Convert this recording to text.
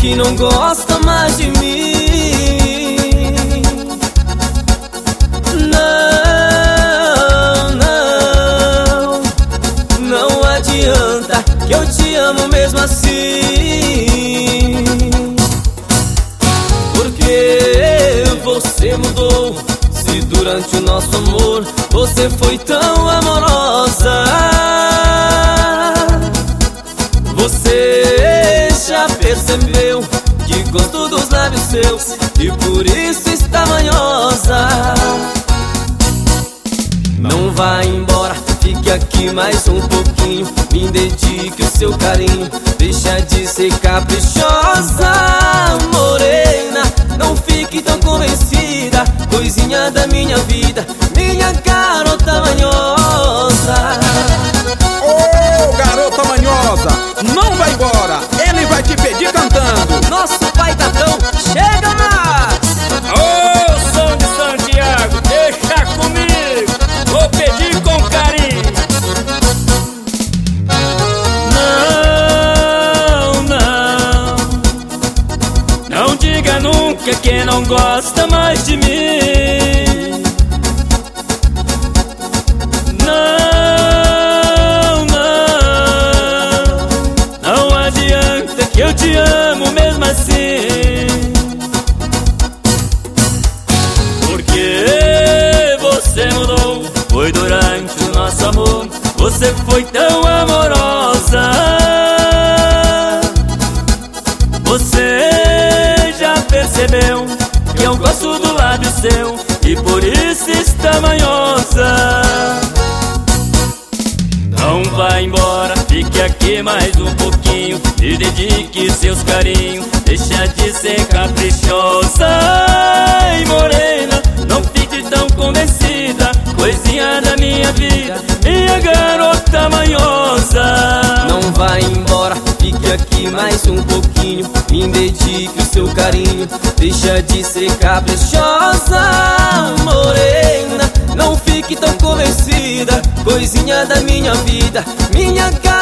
que não gosta mais de mim. Não adianta, que eu te amo mesmo assim. Porque você mudou, se durante o nosso amor você foi tão amorosa. Você já percebeu que gosto dos lábios seus e por isso está manhosa. Não vai embora, fique aqui mais um pouquinho. Me dedique o seu carinho, deixa de ser caprichosa. Morena, não fique tão convencida, coisinha da minha vida, minha garota manhosa. Ô, garota manhosa, não vai embora, ele vai te pedir cantando. Nosso pai Tatão, chega mais! Ô, som de Santiago, deixa comigo, vou pedir com carinho. Não diga nunca que não gosta mais de mim. Não adianta, que eu te amo mesmo assim. Porque você mudou, foi durante o nosso amor, você foi tão amorosa. Você já percebeu que eu gosto do lábio seu e por isso está manhosa. Não vai embora, fique aqui mais um pouquinho, e dedique seus carinhos, deixa de ser caprichosa. Ai, morena, não fique tão convencida, coisinha da minha vida, minha garota manhosa. Não vai embora, fique aqui mais um pouquinho, me dedique o seu carinho, deixa de ser caprichosa. Morena, não fique tão convencida, coisinha da minha vida, minha garota